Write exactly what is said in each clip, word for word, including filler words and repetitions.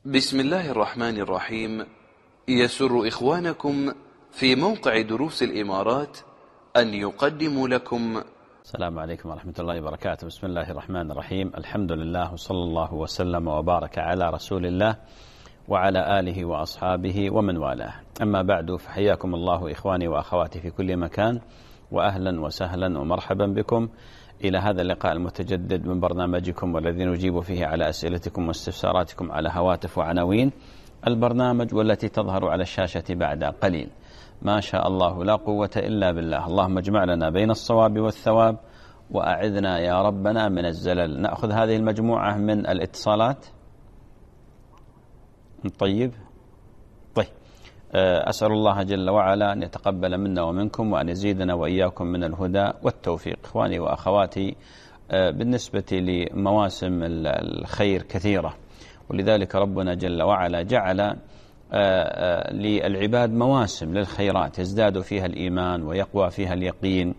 بسم الله الرحمن الرحيم. يسر إخوانكم في موقع دروس الإمارات أن يقدموا لكم. السلام عليكم ورحمة الله وبركاته. بسم الله الرحمن الرحيم. الحمد لله وصلى الله وسلم وبارك على رسول الله وعلى آله وأصحابه ومن والاه. أما بعد، فحياكم الله إخواني وأخواتي في كل مكان، وأهلا وسهلا ومرحبا بكم إلى هذا اللقاء المتجدد من برنامجكم والذي نجيب فيه على أسئلتكم واستفساراتكم على هواتف وعناوين البرنامج والتي تظهر على الشاشة بعد قليل. ما شاء الله لا قوة إلا بالله. اللهم اجمع لنا بين الصواب والثواب وأعذنا يا ربنا من الزلل. نأخذ هذه المجموعة من الاتصالات. طيب طيب أسأل الله جل وعلا أن يتقبل منا ومنكم وأن يزيدنا وإياكم من الهدى والتوفيق. إخواني وأخواتي، بالنسبة لمواسم الخير كثيرة، ولذلك ربنا جل وعلا جعل للعباد مواسم للخيرات يزداد فيها الإيمان ويقوى فيها اليقين،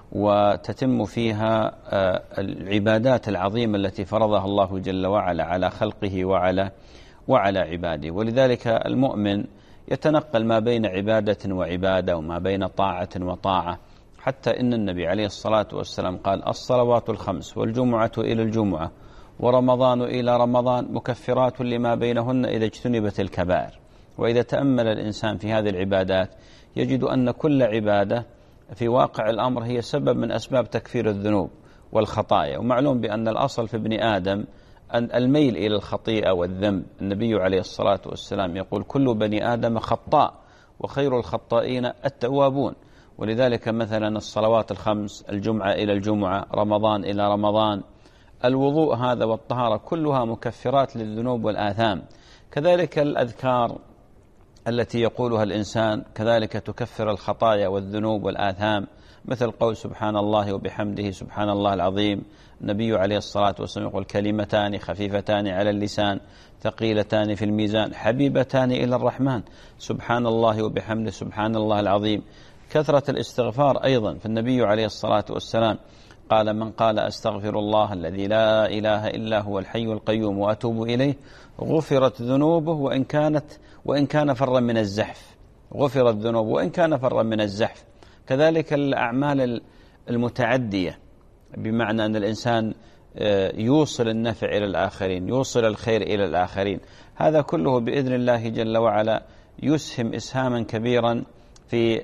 وتتم فيها العبادات العظيمة التي فرضها الله جل وعلا على خلقه وعلى وعلى عباده. ولذلك المؤمن يتنقل ما بين عبادة وعبادة وما بين طاعة وطاعة، حتى إن النبي عليه الصلاة والسلام قال: الصلوات الخمس والجمعة إلى الجمعة ورمضان إلى رمضان مكفرات لما بينهن إذا اجتنبت الكبائر. وإذا تأمل الإنسان في هذه العبادات يجد أن كل عبادة في واقع الأمر هي سبب من أسباب تكفير الذنوب والخطايا. ومعلوم بأن الأصل في ابن آدم أن الميل إلى الخطيئة والذنب. النبي عليه الصلاة والسلام يقول: كل بني آدم خطاء وخير الخطائين التوابون. ولذلك مثلا الصلوات الخمس، الجمعة إلى الجمعة، رمضان إلى رمضان، الوضوء هذا والطهارة كلها مكفرات للذنوب والآثام. كذلك الأذكار التي يقولها الإنسان كذلك تكفر الخطايا والذنوب والآثام، مثل قول سبحان الله وبحمده سبحان الله العظيم. النبي عليه الصلاة والسلام يقول: كلمتان خفيفتان على اللسان ثقيلتان في الميزان حبيبتان إلى الرحمن، سبحان الله وبحمده سبحان الله العظيم. كثرة الاستغفار أيضا، فالنبي عليه الصلاة والسلام قال: من قال أستغفر الله الذي لا إله إلا هو الحي القيوم وأتوب إليه غفرت ذنوبه وإن كانت وإن كان فرا من الزحف. غفرت ذنوبه وإن كان فرا من الزحف. كذلك الأعمال المتعدية، بمعنى أن الإنسان يوصل النفع إلى الآخرين، يوصل الخير إلى الآخرين، هذا كله بإذن الله جل وعلا يسهم إسهاما كبيرا في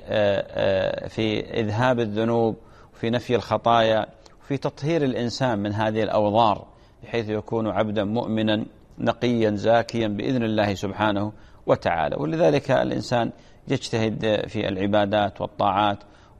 في إذهاب الذنوب، في نفي الخطايا، في تطهير الإنسان من هذه الأوضار، بحيث يكون عبدا مؤمنا نقيا زاكيا بإذن الله سبحانه وتعالى. ولذلك الإنسان يجتهد في العبادات والطاعات،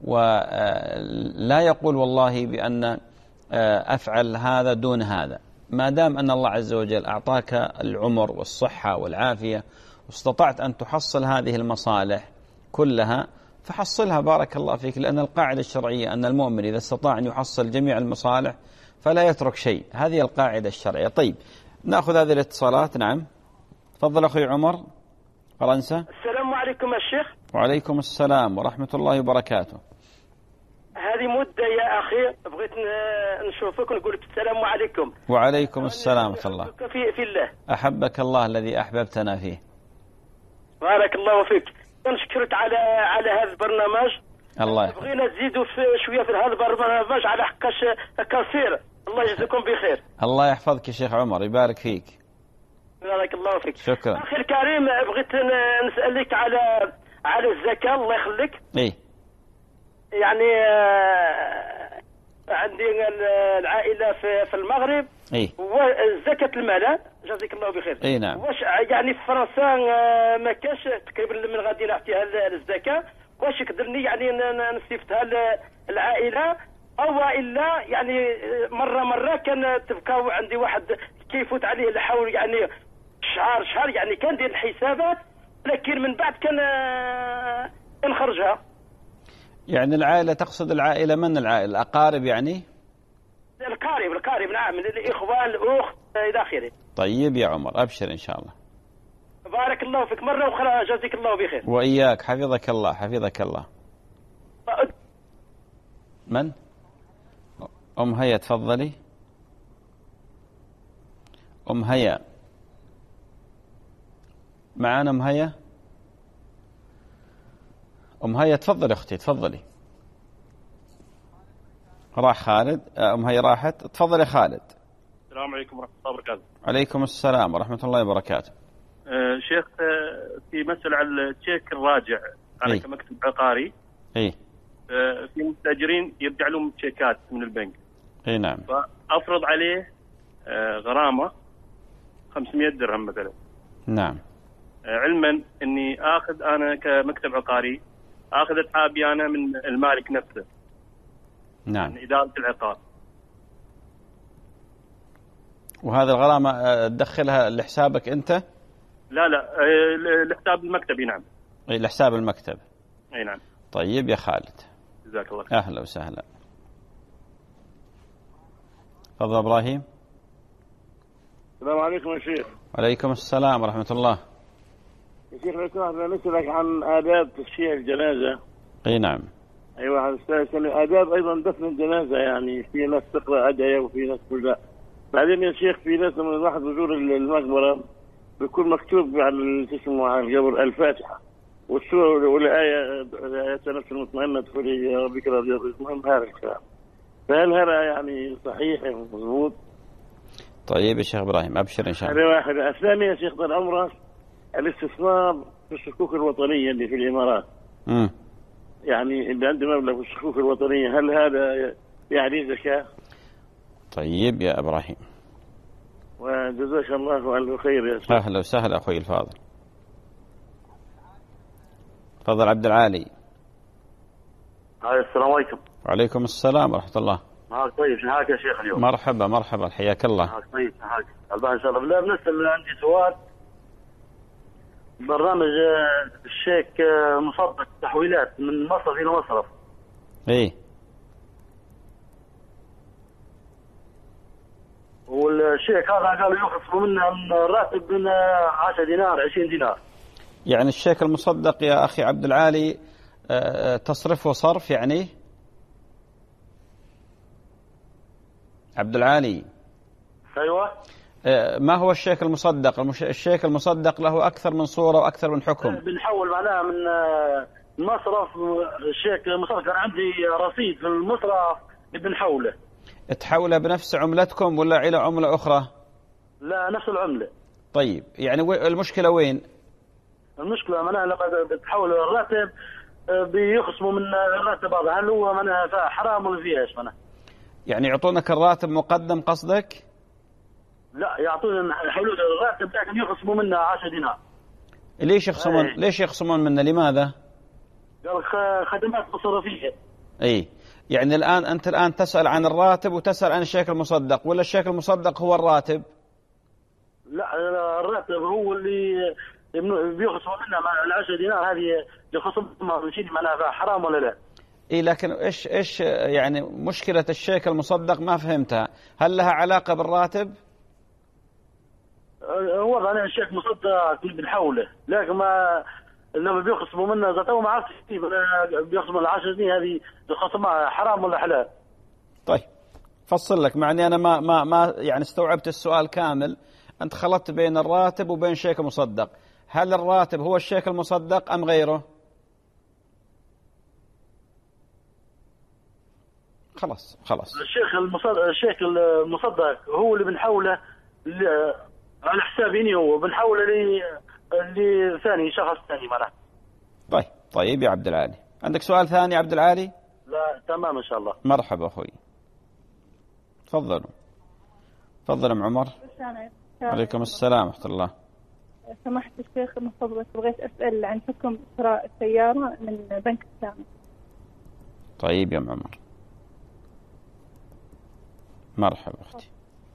ولا يقول والله بأن أفعل هذا دون هذا. ما دام أن الله عز وجل أعطاك العمر والصحة والعافية واستطعت أن تحصل هذه المصالح كلها فحصلها، بارك الله فيك، لأن القاعدة الشرعية أن المؤمن إذا استطاع أن يحصل جميع المصالح فلا يترك شيء. هذه القاعدة الشرعية. طيب، نأخذ هذه الاتصالات. نعم، تفضل أخي عمر، فرنسا. السلام عليكم يا شيخ. وعليكم السلام ورحمة الله وبركاته. هذه مدة يا أخي بغيت نشوفك ونقول لك السلام عليكم. وعليكم السلام ورحمة الله. في, في الله أحبك الله الذي أحببتنا فيه. بارك الله فيك. نشكرك على على هذا البرنامج. الله يحفظك. بغينا نزيدوا في شوية في هذا البرنامج على حقاش كثير. الله يجزيكم بخير. الله يحفظك يا شيخ عمر، يبارك فيك. بارك الله فيك. شكرا. أخي الكريم، بغيت نسألك على على الزكاة. الله يخليك. إيه. يعني عندي العائلة في في المغرب. إيه. وزكاة المال، جزاك الله بخير. إيه نعم. واش يعني في فرنسا ما كاش تقريبا من غادي نعطيها الزكاة، واش يقدرني يعني نصيفتها العائلة أو إلا يعني مرة مرة كان تبقى عندي واحد كيفوت عليه الحول، يعني شهر شهر يعني كان دير الحسابات، لكن من بعد كان نخرجها. يعني العائلة، تقصد العائلة من العائلة؟ الأقارب يعني؟ القارب القارب نعم، من الإخوان الأخت إلى آخره. طيب يا عمر، أبشر إن شاء الله. بارك الله فيك مرة أخرى، جزاك الله بخير. وإياك، حفظك الله حفظك الله. من؟ أم هيا، تفضلي. أم هيا. معانا أم هيا؟ أم هيا تفضلي أختي تفضلي. راح خالد. أم هيا راحت. تفضلي خالد. السلام عليكم ورحمة الله وبركاته. عليكم السلام ورحمة الله وبركاته. أه شيخ، أه في مسألة على التشيك الراجع. أنا إيه؟ كمكتب عقاري. إيه؟ أه في مستأجرين يرجع لهم تشيكات من البنك. إيه نعم. فأفرض عليه أه غرامة خمسمائة درهم مثلا. نعم. أه علما أني آخذ أنا كمكتب عقاري آخذ أتعابي أنا من المالك نفسه. نعم. من إدارة العقار. وهذا الغرامة تدخلها لحسابك أنت؟ لا لا أه لحساب المكتبي. نعم. إيه لحساب المكتب. أي نعم. طيب يا خالد. جزاك الله خير. أهلا وسهلا. تفضل إبراهيم. السلام عليكم يا شيخ. وعليكم السلام ورحمة الله. يا شيخ لو سمحت نسألك عن آداب تشييع الجنازة. اي نعم. ايوه هنسأل آداب ايضا دفن الجنازة، يعني في ناس تقرأ أدعية وفي ناس لا. بعدين يا شيخ في ناس لما الواحد بيزور المقبرة بيكون مكتوب على اسمه على القبر الفاتحة والسورة والآية آية نفس المطمئنة تقول يا ربك راضي. المهم هذا الكلام، فهل هذا يعني صحيح مضبوط؟ طيب يا شيخ إبراهيم أبشر إن شاء الله. هذا واحد. الثاني يا شيخ طال عمرك الاستثمار في الصكوك الوطنية اللي في الإمارات. امم يعني اللي عنده مبلغ في الصكوك الوطنية هل هذا يعني زكاة؟ طيب يا إبراهيم. وجزاك الله ألف خير يا شيخ. أهلا وسهلا أخوي الفاضل. تفضل عبد العالي. هاي السلام عليكم. وعليكم السلام ورحمة الله. معك طيب، شو حالك يا شيخ اليوم؟ مرحبا مرحبا حياك الله. معك طيب، شو حالك؟ الله إن شاء الله. بالله بنسأل عندي سؤال. برنامج الشيك مصدق تحويلات من مصرف إلى مصرف. إيه. والشيك هذا قالوا يخصموا منه الراتب من عشرة دينار عشرين دينار. يعني الشيك المصدق يا أخي عبد العالي تصرف وصرف يعني؟ عبد العالي. أيوة. ما هو الشيك المصدق؟ الشيك المصدق له أكثر من صورة وأكثر من حكم. بنحول معناها من مصرف الشيك المصدق. كان عندي رصيد في المصرف بنحوله. تحوله بنفس عملتكم ولا إلى عملة أخرى؟ لا نفس العملة. طيب يعني المشكلة وين؟ المشكلة معناها لما بتحول الراتب بيخصموا من الراتب هذا، هل هو معناها حرام ولا فيها ايش معناها؟ يعني يعطونك الراتب مقدم قصدك؟ لا يعطون يحولون الراتب لكن يخصموا منه عشرة دينار. ليش يخصمون؟ أي. ليش يخصمون منه؟ لماذا؟ قال خدمات مصرفية. اي يعني الآن أنت الآن تسأل عن الراتب وتسأل عن الشيك المصدق، ولا الشيك المصدق هو الراتب؟ لا الراتب هو اللي بيخصموا منه العشرة دينار هذه يخصم من شيء معناها حرام ولا لا؟ اي لكن ايش ايش يعني مشكلة الشيك المصدق ما فهمتها، هل لها علاقة بالراتب؟ هو أنا الشيك مصدق بنحوله لكن ما لما بيخصموا منه ذاته ما عرفت كيف بيخصموا العشر دنيا هذه بيخصمها حرام ولا حلال؟ طيب فصل لك، معني أنا ما ما ما يعني استوعبت السؤال كامل. أنت خلطت بين الراتب وبين شيك مصدق، هل الراتب هو الشيك المصدق أم غيره؟ خلاص خلاص. الشيك المصدق الشيك المصدق هو اللي بنحوله على حسابي هو بنحوله ل لثاني شخص ثاني معنا. طيب طيب يا عبد العالي، عندك سؤال ثاني يا عبد العالي؟ لا تمام ان شاء الله. مرحبا اخوي. تفضلوا. تفضل ام عمر. عليكم السلام ورحمة الله. سمحت الشيخ من فضلك بغيت أسأل عن حكم شراء السيارة من بنك السامي. طيب يا ام عمر. مرحبا اختي.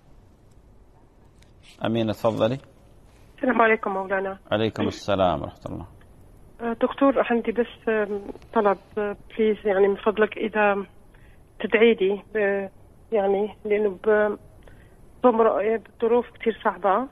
أمينة تفضلي. السلام عليكم مولانا. عليكم السلام ورحمة الله. دكتور عندي بس طلب بليز، يعني من فضلك إذا تدعي لي يعني لأنه بمرق بظروف كتير صعبة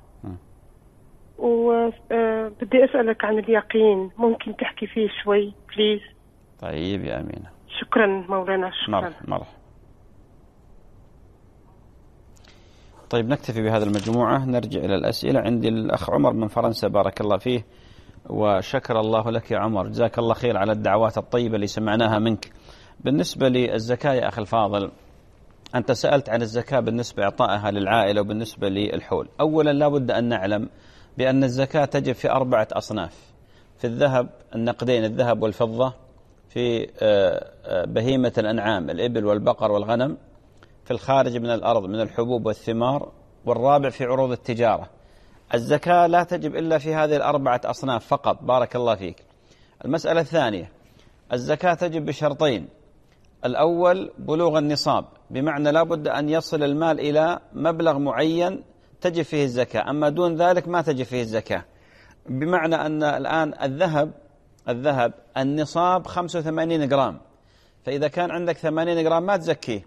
وبدي أسألك عن اليقين، ممكن تحكي فيه شوي بليز؟ طيب يا أمينة. شكرا مولانا. شكرا. مرحبا مرحبا. طيب نكتفي بهذا المجموعة، نرجع إلى الأسئلة. عندي الأخ عمر من فرنسا، بارك الله فيه وشكر الله لك يا عمر، جزاك الله خير على الدعوات الطيبة اللي سمعناها منك. بالنسبة للزكاة يا أخي الفاضل، أنت سألت عن الزكاة بالنسبة إعطائها للعائلة وبالنسبة للحول. أولا لا بد أن نعلم بأن الزكاة تجب في أربعة أصناف: في الذهب النقدين، الذهب والفضة، في بهيمة الأنعام الإبل والبقر والغنم، في الخارج من الأرض من الحبوب والثمار، والرابع في عروض التجارة. الزكاة لا تجب إلا في هذه الأربعة أصناف فقط، بارك الله فيك. المسألة الثانية، الزكاة تجب بشرطين: الأول بلوغ النصاب، بمعنى لا بد أن يصل المال إلى مبلغ معين تجب فيه الزكاة، أما دون ذلك ما تجب فيه الزكاة. بمعنى أن الآن الذهب الذهب النصاب خمسة وثمانين جرام، فإذا كان عندك ثمانين جرام ما تزكيه.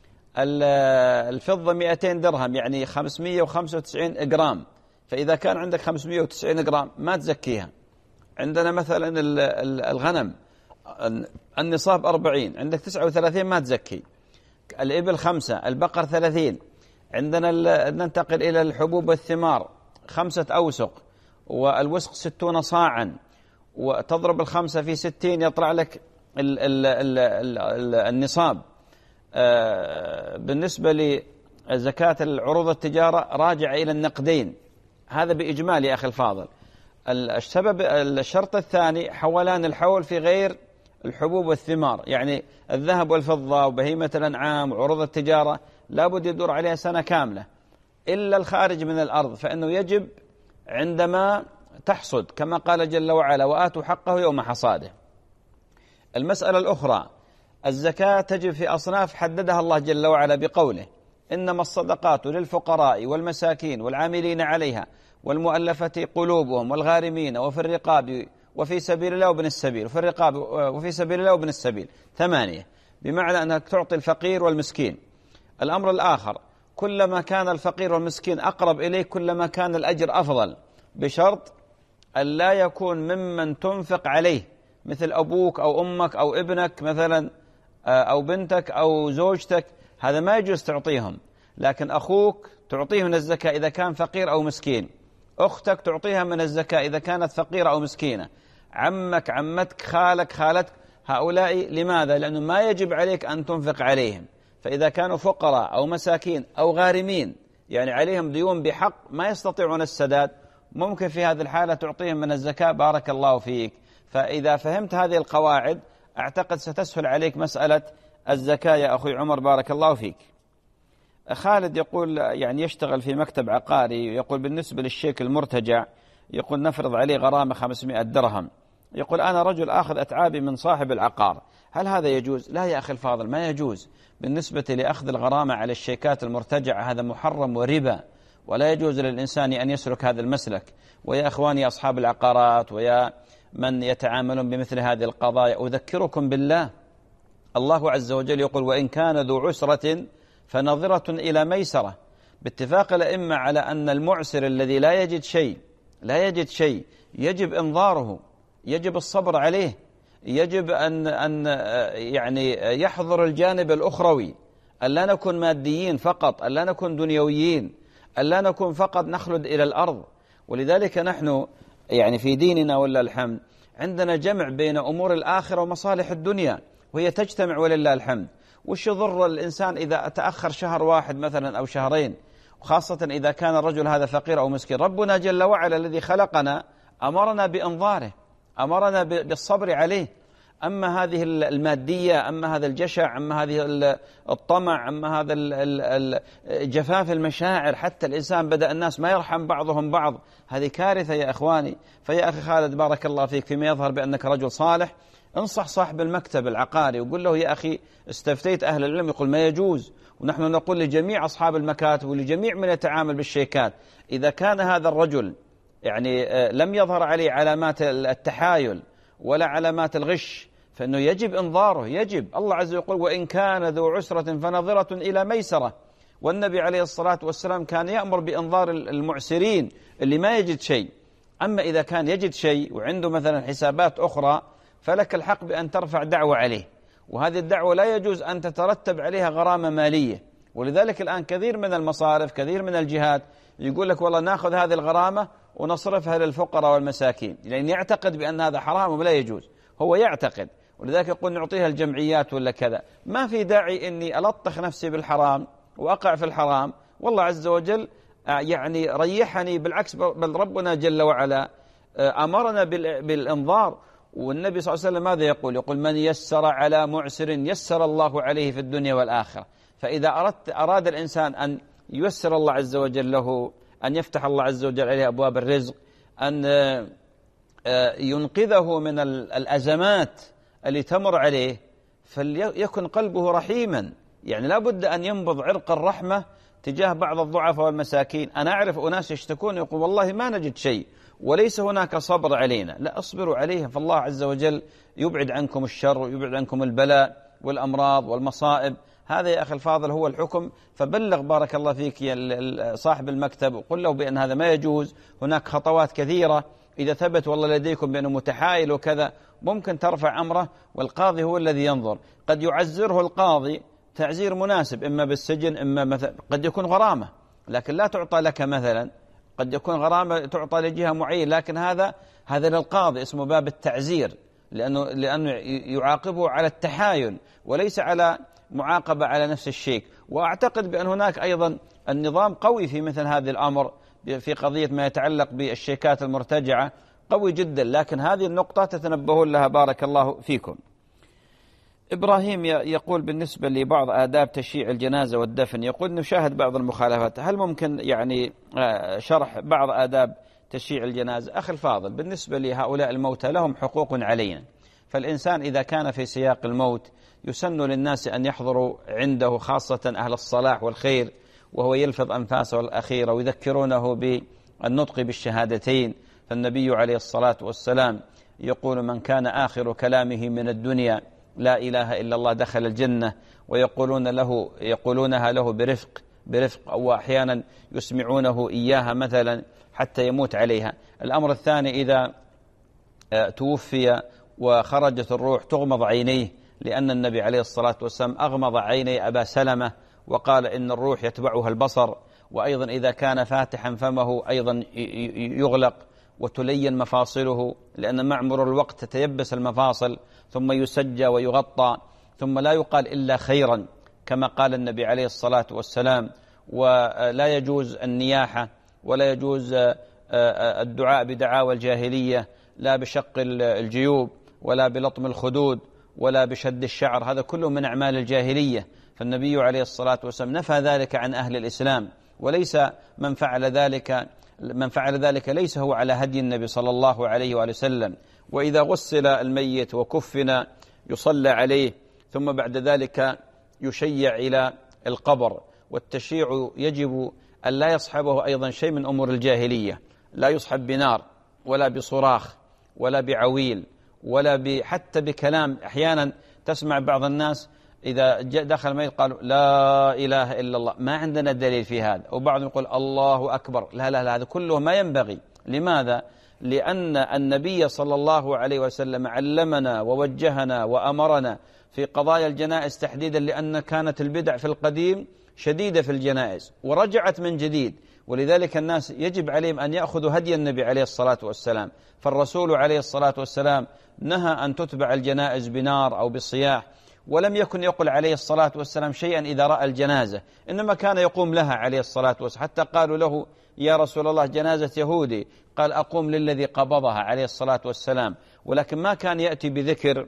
الفضة مئتين درهم يعني خمسمئة وخمسة وتسعين جرام، فإذا كان عندك خمسمئة وتسعين جرام ما تزكيها. عندنا مثلا الغنم النصاب أربعين، عندك تسعة وثلاثين ما تزكي. الإبل خمسة، البقر ثلاثين. عندنا ننتقل إلى الحبوب والثمار، خمسة أوسق، والوسق ستون صاعا، وتضرب الخمسة في ستين يطلع لك ال ال ال ال النصاب. بالنسبة لزكاة العروض التجارة راجع إلى النقدين، هذا بإجمال يا أخي الفاضل. السبب الشرط الثاني حولان الحول في غير الحبوب والثمار، يعني الذهب والفضة وبهيمة الأنعام وعروض التجارة لابد يدور عليها سنة كاملة، إلا الخارج من الأرض فإنه يجب عندما تحصد، كما قال جل وعلا: وآتوا حقه يوم حصاده. المسألة الأخرى، الزكاة تجب في أصناف حددها الله جل وعلا بقوله: إنما الصدقات للفقراء والمساكين والعاملين عليها والمؤلفة قلوبهم والغارمين وفي الرقاب وفي سبيل الله وابن السبيل، وفي الرقاب وفي سبيل الله وابن السبيل، ثمانية، بمعنى أنك تعطي الفقير والمسكين. الأمر الآخر، كلما كان الفقير والمسكين أقرب إليك كلما كان الأجر أفضل، بشرط أن لا يكون ممن تنفق عليه، مثل أبوك أو أمك أو ابنك مثلا أو بنتك أو زوجتك، هذا ما يجوز تعطيهم. لكن أخوك تعطيه من الزكاة إذا كان فقير أو مسكين، أختك تعطيها من الزكاة إذا كانت فقيرة أو مسكينة، عمك عمتك خالك خالتك، هؤلاء لماذا؟ لأنه ما يجب عليك أن تنفق عليهم. فإذا كانوا فقراء أو مساكين أو غارمين، يعني عليهم ديون بحق ما يستطيعون السداد، ممكن في هذه الحالة تعطيهم من الزكاة، بارك الله فيك. فإذا فهمت هذه القواعد أعتقد ستسهل عليك مسألة الزكاة يا أخي عمر، بارك الله فيك. خالد يقول يعني يشتغل في مكتب عقاري، يقول بالنسبة للشيك المرتجع، يقول نفرض عليه غرامة خمسمائة درهم، يقول أنا رجل أخذ أتعابي من صاحب العقار، هل هذا يجوز؟ لا يا أخي الفاضل، ما يجوز. بالنسبة لأخذ الغرامة على الشيكات المرتجعة هذا محرم وربا، ولا يجوز للإنسان أن يسلك هذا المسلك. ويا أخواني أصحاب العقارات ويا من يتعاملون بمثل هذه القضايا، أذكركم بالله، الله عز وجل يقول: وإن كان ذو عسرة فنظرة إلى ميسرة، باتفاق الأئمة على أن المعسر الذي لا يجد شيء لا يجد شيء يجب إنظاره، يجب الصبر عليه، يجب أن أن يعني يحضر الجانب الأخروي، ألا نكون ماديين فقط، ألا نكون دنيويين، ألا نكون فقط نخلد إلى الأرض. ولذلك نحن يعني في ديننا ولله الحمد عندنا جمع بين أمور الآخرة ومصالح الدنيا، وهي تجتمع ولله الحمد. وش يضر الإنسان إذا تأخر شهر واحد مثلا أو شهرين، وخاصة إذا كان الرجل هذا فقير أو مسكين؟ ربنا جل وعلا الذي خلقنا أمرنا بإنظاره، أمرنا بالصبر عليه. أما هذه المادية، أما هذا الجشع، أما هذه الطمع، أما هذا جفاف المشاعر، حتى الإنسان بدأ الناس ما يرحم بعضهم بعض، هذه كارثة يا إخواني. فيا أخي خالد بارك الله فيك، فيما يظهر بأنك رجل صالح، انصح صاحب المكتب العقاري وقل له: يا أخي استفتيت أهل العلم، يقول ما يجوز. ونحن نقول لجميع أصحاب المكاتب ولجميع من يتعامل بالشيكات، إذا كان هذا الرجل يعني لم يظهر عليه علامات التحايل ولا علامات الغش فإنه يجب إنظاره، يجب. الله عز وجل يقول: وإن كان ذو عسرة فنظرة إلى ميسرة. والنبي عليه الصلاة والسلام كان يأمر بإنظار المعسرين اللي ما يجد شيء. أما إذا كان يجد شيء وعنده مثلا حسابات أخرى فلك الحق بأن ترفع دعوة عليه، وهذه الدعوة لا يجوز أن تترتب عليها غرامة مالية، ولذلك الآن كثير من المصارف كثير من الجهات يقول لك والله ناخذ هذه الغرامة ونصرفها للفقراء والمساكين، لأن يعتقد بأن هذا حرام ولا يجوز، هو يعتقد، ولذلك يقول نعطيها الجمعيات ولا كذا. ما في داعي أني ألطخ نفسي بالحرام وأقع في الحرام، والله عز وجل يعني ريحني، بالعكس بل ربنا جل وعلا أمرنا بالإنظار. والنبي صلى الله عليه وسلم ماذا يقول؟ يقول من يسر على معسر يسر الله عليه في الدنيا والآخرة. فإذا أردت أراد الإنسان أن ييسر الله عز وجل له، أن يفتح الله عز وجل عليه أبواب الرزق، أن ينقذه من الأزمات اللي تمر عليه، فليكن قلبه رحيما. يعني لا بد أن ينبض عرق الرحمة تجاه بعض الضعفاء والمساكين. أنا أعرف أناس يشتكون يقول والله ما نجد شيء وليس هناك صبر علينا. لا، اصبروا عليهم، فالله عز وجل يبعد عنكم الشر ويبعد عنكم البلاء والأمراض والمصائب. هذا يا أخي الفاضل هو الحكم. فبلغ بارك الله فيك يا صاحب المكتب وقل له بأن هذا ما يجوز. هناك خطوات كثيرة، إذا ثبت والله لديكم بأنه متحايل وكذا ممكن ترفع أمره، والقاضي هو الذي ينظر. قد يعزره القاضي تعزير مناسب، إما بالسجن إما مثلا قد يكون غرامة، لكن لا تعطى لك مثلا، قد يكون غرامة تعطى لجهة معينة، لكن هذا هذا للقاضي اسمه باب التعزير، لأنه لأنه يعاقبه على التحايل وليس على معاقبة على نفس الشيء. وأعتقد بأن هناك أيضا النظام قوي في مثل هذا الأمر، في قضية ما يتعلق بالشيكات المرتجعة قوي جدا، لكن هذه النقطة تتنبهون لها بارك الله فيكم. إبراهيم يقول بالنسبة لبعض آداب تشييع الجنازة والدفن، يقول نشاهد بعض المخالفات، هل ممكن يعني شرح بعض آداب تشييع الجنازة؟ أخي الفاضل، بالنسبة لهؤلاء الموتى لهم حقوق علينا، فالإنسان إذا كان في سياق الموت يسن للناس أن يحضروا عنده، خاصة أهل الصلاح والخير، وهو يلفظ أنفاسه الأخيرة ويذكرونه بالنطق بالشهادتين. فالنبي عليه الصلاة والسلام يقول من كان آخر كلامه من الدنيا لا إله إلا الله دخل الجنة، ويقولون له يقولونها له برفق برفق أو أحيانا يسمعونه إياها مثلا حتى يموت عليها. الأمر الثاني، إذا توفي وخرجت الروح تغمض عينيه، لأن النبي عليه الصلاة والسلام أغمض عيني أبا سلمة وقال إن الروح يتبعها البصر. وأيضا إذا كان فاتحا فمه أيضا يغلق وتلين مفاصله، لأن معمر الوقت تتيبس المفاصل، ثم يسجى ويغطى، ثم لا يقال إلا خيرا كما قال النبي عليه الصلاة والسلام. ولا يجوز النياحة، ولا يجوز الدعاء بدعاوى الجاهلية، لا بشق الجيوب ولا بلطم الخدود ولا بشد الشعر، هذا كله من أعمال الجاهلية. فالنبي عليه الصلاة والسلام نفى ذلك عن أهل الإسلام، وليس من فعل ذلك من فعل ذلك ليس هو على هدي النبي صلى الله عليه وآله وسلم. وإذا غسل الميت وكفن يصلى عليه، ثم بعد ذلك يشيع إلى القبر. والتشييع يجب أن لا يصحبه أيضا شيء من أمور الجاهلية، لا يصحب بنار ولا بصراخ ولا بعويل ولا حتى بكلام. أحيانا تسمع بعض الناس إذا دخل الميت قالوا لا إله إلا الله، ما عندنا دليل في هذا. وبعضهم يقول الله أكبر، لا لا لا، هذا كله ما ينبغي. لماذا؟ لأن النبي صلى الله عليه وسلم علمنا ووجهنا وأمرنا في قضايا الجنائز تحديدا، لأن كانت البدع في القديم شديدة في الجنائز ورجعت من جديد، ولذلك الناس يجب عليهم أن يأخذوا هدي النبي عليه الصلاة والسلام. فالرسول عليه الصلاة والسلام نهى أن تتبع الجنائز بنار أو بصياح، ولم يكن يقول عليه الصلاة والسلام شيئا إذا رأى الجنازة، إنما كان يقوم لها عليه الصلاة والسلام. حتى قالوا له يا رسول الله جنازة يهودي، قال أقوم للذي قبضها عليه الصلاة والسلام. ولكن ما كان يأتي بذكر،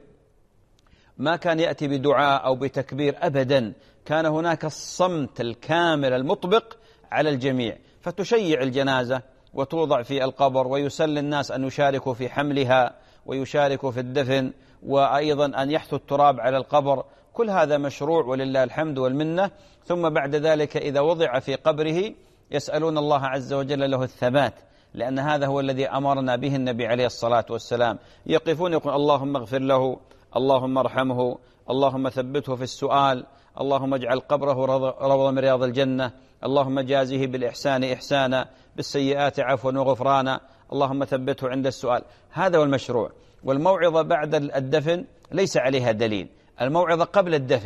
ما كان يأتي بدعاء أو بتكبير أبدا، كان هناك الصمت الكامل المطبق على الجميع. فتشيع الجنازة وتوضع في القبر، ويسل الناس أن يشاركوا في حملها ويشاركوا في الدفن، وأيضا أن يحثوا التراب على القبر. كل هذا مشروع ولله الحمد والمنة. ثم بعد ذلك إذا وضع في قبره يسألون الله عز وجل له الثبات، لأن هذا هو الذي أمرنا به النبي عليه الصلاة والسلام. يقفون يقول اللهم اغفر له، اللهم ارحمه، اللهم ثبته في السؤال، اللهم اجعل قبره روضة من رياض الجنة، اللهم جازه بالإحسان إحسانا، بالسيئات عفوا وغفرانا، اللهم ثبته عند السؤال. هذا هو المشروع. والموعظة بعد الدفن ليس عليها دليل، الموعظة قبل الدفن.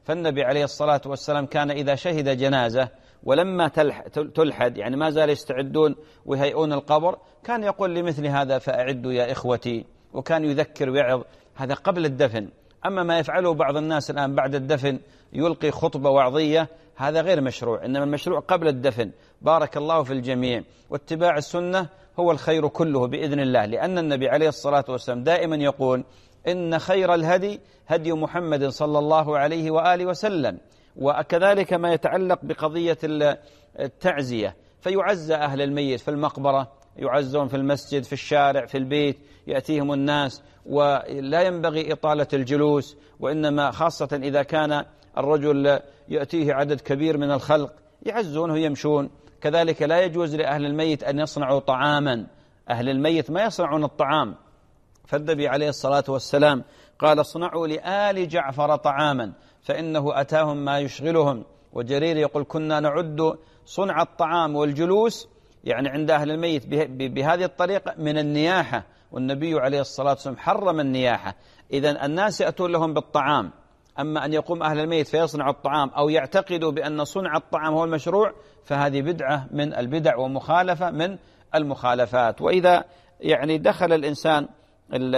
فالنبي عليه الصلاة والسلام كان إذا شهد جنازة ولما تلحد يعني ما زال يستعدون ويهيئون القبر كان يقول لمثل هذا فأعدوا يا إخوتي، وكان يذكر ويعظ. هذا قبل الدفن. أما ما يفعله بعض الناس الآن بعد الدفن يلقي خطبة وعظية، هذا غير مشروع، إنما المشروع قبل الدفن. بارك الله في الجميع. واتباع السنة هو الخير كله بإذن الله، لأن النبي عليه الصلاة والسلام دائما يقول إن خير الهدي هدي محمد صلى الله عليه وآله وسلم. وكذلك ما يتعلق بقضية التعزية، فيعزى أهل الميت في المقبرة، يعزون في المسجد، في الشارع، في البيت، يأتيهم الناس، ولا ينبغي إطالة الجلوس، وإنما خاصة إذا كان الرجل يأتيه عدد كبير من الخلق يعزونه يمشون. كذلك لا يجوز لأهل الميت أن يصنعوا طعاما، أهل الميت ما يصنعون الطعام. فالنبي عليه الصلاة والسلام قال اصنعوا لآل جعفر طعاما فإنه أتاهم ما يشغلهم. وجرير يقول كنا نعد صنع الطعام والجلوس يعني عند أهل الميت بهذه الطريقة من النياحة، والنبي عليه الصلاة والسلام حرم النياحة. إذن الناس يأتون لهم بالطعام، أما أن يقوم أهل الميت فيصنع الطعام أو يعتقدوا بأن صنع الطعام هو المشروع فهذه بدعة من البدع ومخالفة من المخالفات. وإذا يعني دخل الإنسان ال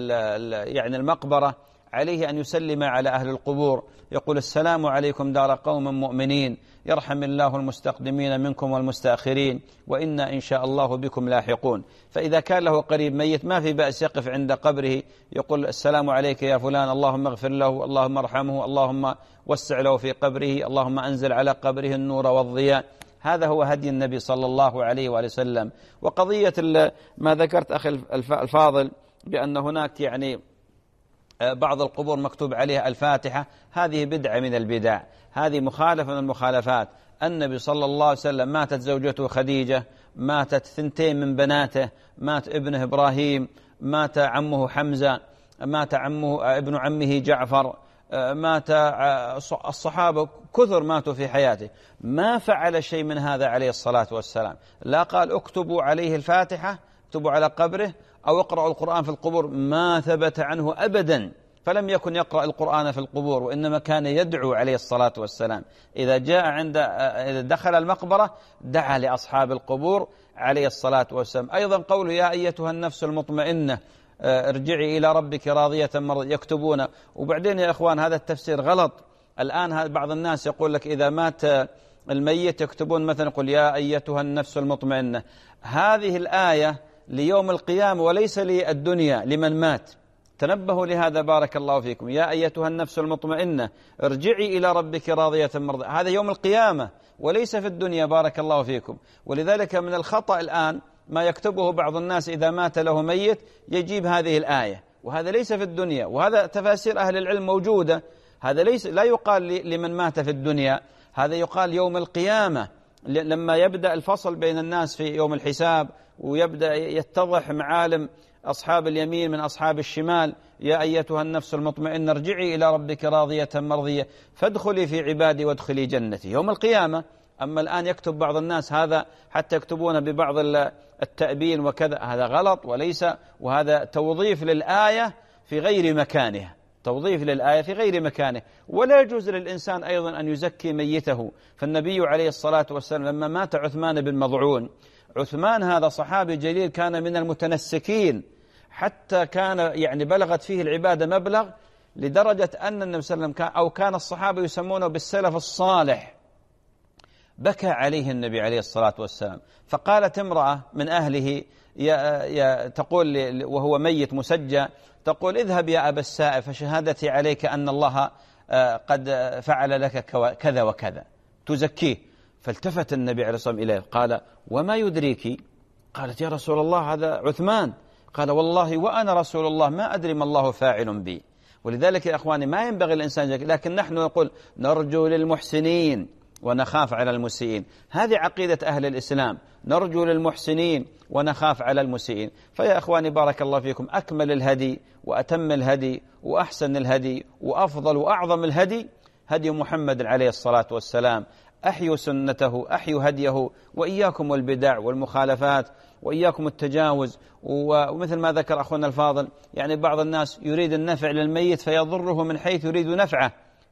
ال يعني المقبرة عليه أن يسلم على أهل القبور، يقول السلام عليكم دار قوم مؤمنين، يرحم الله المستقدمين منكم والمستأخرين، وإنا إن شاء الله بكم لاحقون. فإذا كان له قريب ميت ما في بأس يقف عند قبره يقول السلام عليك يا فلان، اللهم اغفر له، اللهم ارحمه، اللهم وسع له في قبره، اللهم أنزل على قبره النور والضياء. هذا هو هدي النبي صلى الله عليه وآله وسلم. وقضية ما ذكرت أخي الفاضل بأن هناك يعني بعض القبور مكتوب عليها الفاتحة، هذه بدعة من البدع، هذه مخالفة من المخالفات. النبي صلى الله عليه وسلم ماتت زوجته خديجة، ماتت ثنتين من بناته، مات ابنه إبراهيم، مات عمه حمزة، مات عمه ابن عمه جعفر، مات الصحابة كثر ماتوا في حياته، ما فعل شيء من هذا عليه الصلاة والسلام. لا قال اكتبوا عليه الفاتحة، اكتبوا على قبره، أو اقرأوا القرآن في القبور، ما ثبت عنه أبدا. فلم يكن يقرأ القرآن في القبور، وإنما كان يدعو عليه الصلاة والسلام. إذا جاء عند إذا دخل المقبرة دعا لأصحاب القبور عليه الصلاة والسلام. أيضا قوله يا أيتها النفس المطمئنة ارجعي إلى ربك راضية مرضية، يكتبون. وبعدين يا إخوان هذا التفسير غلط. الآن بعض الناس يقول لك إذا مات الميت يكتبون مثلا يقول يا أيتها النفس المطمئنة. هذه الآية ليوم القيامة وليس للدنيا لمن مات. تنبهوا لهذا بارك الله فيكم. يا أيتها النفس المطمئنة ارجعي إلى ربك راضية مرضية، هذا يوم القيامة وليس في الدنيا بارك الله فيكم. ولذلك من الخطأ الآن ما يكتبه بعض الناس إذا مات له ميت يجيب هذه الآية، وهذا ليس في الدنيا، وهذا تفاسير أهل العلم موجودة. هذا ليس لا يقال لمن مات في الدنيا، هذا يقال يوم القيامة لما يبدأ الفصل بين الناس في يوم الحساب، ويبدأ يتضح معالم أصحاب اليمين من أصحاب الشمال. يا أيتها النفس المطمئنة ارجعي إلى ربك راضية مرضية فادخلي في عبادي وادخلي جنتي يوم القيامة. أما الآن يكتب بعض الناس هذا حتى يكتبون ببعض التأبين وكذا، هذا غلط وليس، وهذا توظيف للآية في غير مكانها، توظيف للآية في غير مكانه. ولا يجوز للإنسان أيضا أن يزكي ميته. فالنبي عليه الصلاة والسلام لما مات عثمان بن مضعون، عثمان هذا صحابي جليل كان من المتنسكين، حتى كان يعني بلغت فيه العبادة مبلغ لدرجة أن النبي صلى الله عليه وسلم كان أو كان الصحابة يسمونه بالسلف الصالح. بكى عليه النبي عليه الصلاة والسلام. فقالت امرأة من أهله يا يا تقول وهو ميت مسجى، تقول اذهب يا أبا السائب فشهادتي عليك أن الله قد فعل لك كذا وكذا، تزكيه. فالتفت النبي عليه الصلاة والسلام إليه قال وما يدريك؟ قالت يا رسول الله هذا عثمان. قال والله وأنا رسول الله ما أدري ما الله فاعل بي. ولذلك يا أخواني ما ينبغي الإنسان، لكن نحن نقول نرجو للمحسنين ونخاف على المسيئين. هذه عقيدة أهل الإسلام، نرجو للمحسنين ونخاف على المسيئين. فيا أخواني بارك الله فيكم، أكمل الهدي وأتم الهدي وأحسن الهدي وأفضل وأعظم الهدي هدي محمد عليه الصلاة والسلام. أحيوا سنته، أحيوا هديه، وإياكم والبدع والمخالفات، وإياكم التجاوز. ومثل ما ذكر أخونا الفاضل، يعني بعض الناس يريد النفع للميت فيضره من حيث يريد نفعه،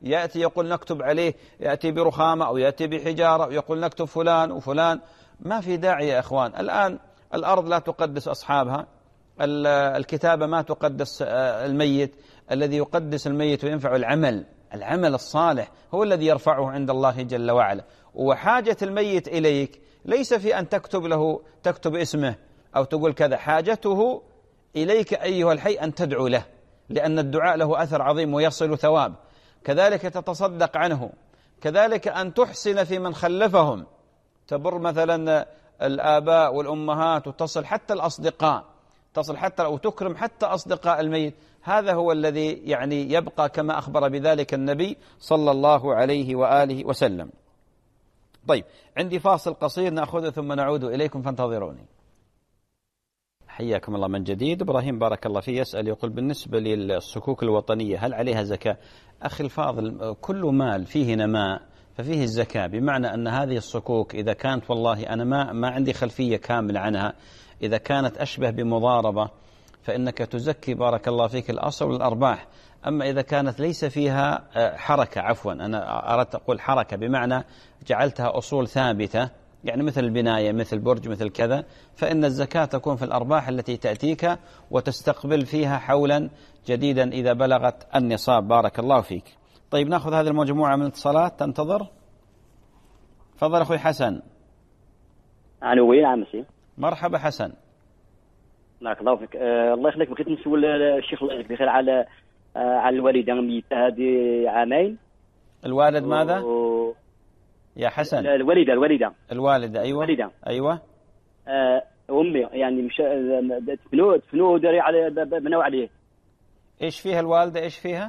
يأتي يقول نكتب عليه، يأتي برخامة أو يأتي بحجارة ويقول نكتب فلان وفلان. ما في داعي يا إخوان. الآن الأرض لا تقدس أصحابها، الكتابة ما تقدس الميت. الذي يقدس الميت وينفع العمل، العمل الصالح هو الذي يرفعه عند الله جل وعلا. وحاجة الميت إليك ليس في أن تكتب له تكتب اسمه أو تقول كذا، حاجته إليك أيها الحي أن تدعو له، لأن الدعاء له أثر عظيم ويصل ثواب. كذلك تتصدق عنه، كذلك أن تحسن في من خلفهم، تبر مثلا الآباء والأمهات وتصل حتى الأصدقاء، تصل حتى وتكرم حتى أصدقاء الميت. هذا هو الذي يعني يبقى كما أخبر بذلك النبي صلى الله عليه وآله وسلم. طيب، عندي فاصل قصير نأخذه ثم نعود إليكم فانتظروني. حياكم الله من جديد. إبراهيم بارك الله فيه يسأل يقول بالنسبة للصكوك الوطنية هل عليها زكاة؟ أخي الفاضل، كل مال فيه نماء ففيه الزكاة، بمعنى أن هذه الصكوك إذا كانت والله أنا ما ما عندي خلفية كاملة عنها، إذا كانت أشبه بمضاربة فإنك تزكي بارك الله فيك الأصل والأرباح. أما إذا كانت ليس فيها حركة، عفوا أنا أردت أقول حركة بمعنى جعلتها أصول ثابتة، يعني مثل البناية مثل برج مثل كذا، فإن الزكاة تكون في الأرباح التي تأتيك وتستقبل فيها حولا جديدا إذا بلغت النصاب. بارك الله فيك. طيب، نأخذ هذه المجموعة من الاتصالات تنتظر. تفضل أخوي حسن. أنا وين عمسي؟ مرحبا حسن. بارك الله فيك. آه الله يخليك، بغيت نسول الشيخ الله يجزيك بخير على آه على الوالدة ميتة هذه عامين. الوالد ماذا؟ و... يا حسن. الوالدة الوالدة الوالدة أيوة. الوالدة أيوة. آه أمي يعني مش تفنو تفنو داري على بنوا عليه. إيش فيها الوالدة؟ إيش فيها؟